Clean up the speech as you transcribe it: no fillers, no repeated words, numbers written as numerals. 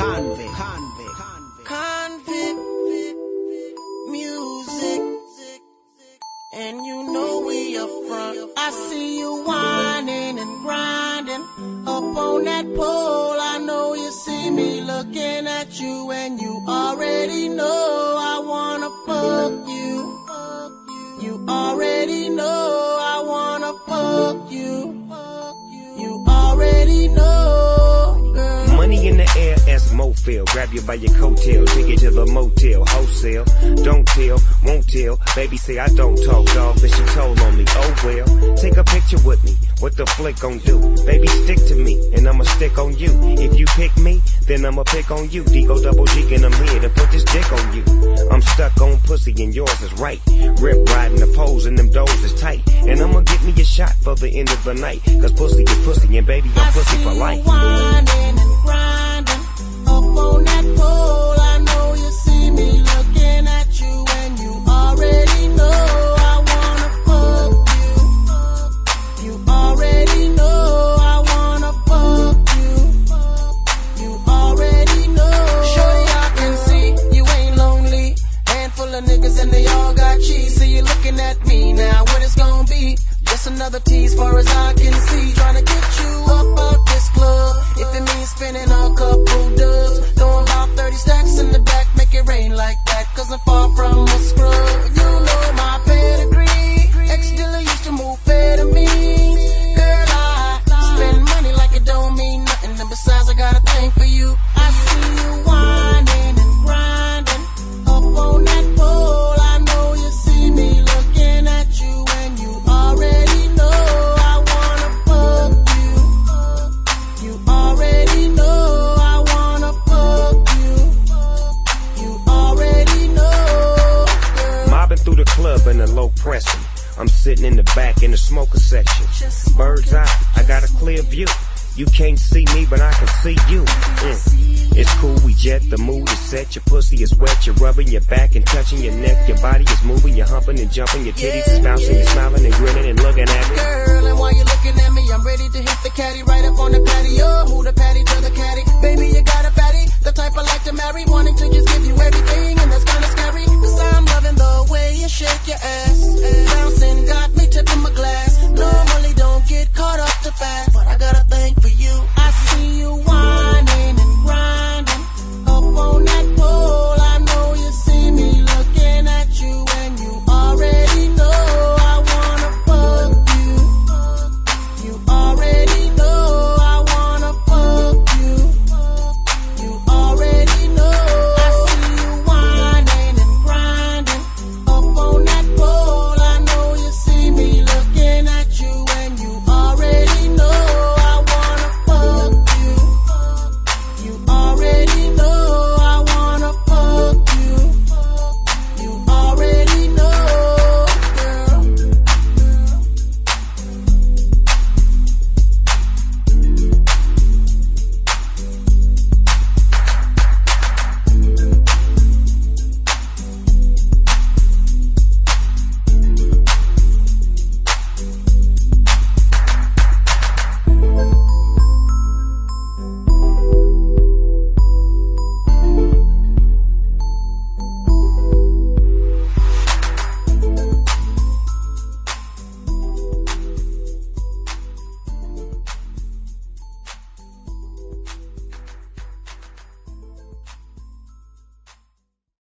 Convict music, and you know we up front. I see you whining and grinding up on that pole. I know you see me looking at you, and you already know I wanna fuck you. You already know I wanna fuck you. You already know, girl. Money in the air as Mofil. Grab you by your coattail, take you to the motel, wholesale. Don't tell, won't tell. Baby say I don't talk, dog, but she told on me. Oh well, take a picture with me. What the flick gon' do? Baby, stick to me, and I'ma stick on you. If you pick me, then I'ma pick on you. Digo double G, and I'm here to put this dick on you. I'm stuck on pussy, and yours is right. Rip riding the poles, and them doors is tight. And I'ma get me a shot for the end of the night. Cause pussy is pussy, and baby, I'm pussy for life. Whining and grinding up on that pole. I know you see me looking at you, and you already know I wanna fuck you. You already know I wanna fuck you. You already know. Shorty, I can see you ain't lonely. Handful of niggas and they all got cheese. So you looking at me now, what it's gonna be? Just another tease far as I can see. Trying to get you up out this club. If it means spending a couple dubs, throwing about 30 stacks in the back, make it rain like that. Cause I'm far from a scrub. You know my pedigree. Ex-dealer used to move amphetamines. Girl, I spend money like it don't mean nothing. And besides, I got a thing for you. I see you whining and grinding up on that pole. I know you see me looking at you, and you already know I wanna fuck you. You already know I wanna fuck you. You already know, girl. Mobbing through the club in a low pressure. I'm sitting in the back in the smoker section. Bird's eye, I got a clear view. You can't see me, but I can see you. It's cool, we jet, the mood is set. Your pussy is wet, you're rubbing your back and touching your neck. Your body is moving, you're humping and jumping. Your titties is bouncing, you're smiling and grinning and looking at me. Girl, and while you're looking at me, I'm ready to hit the caddy right up on the patio. Move the patio.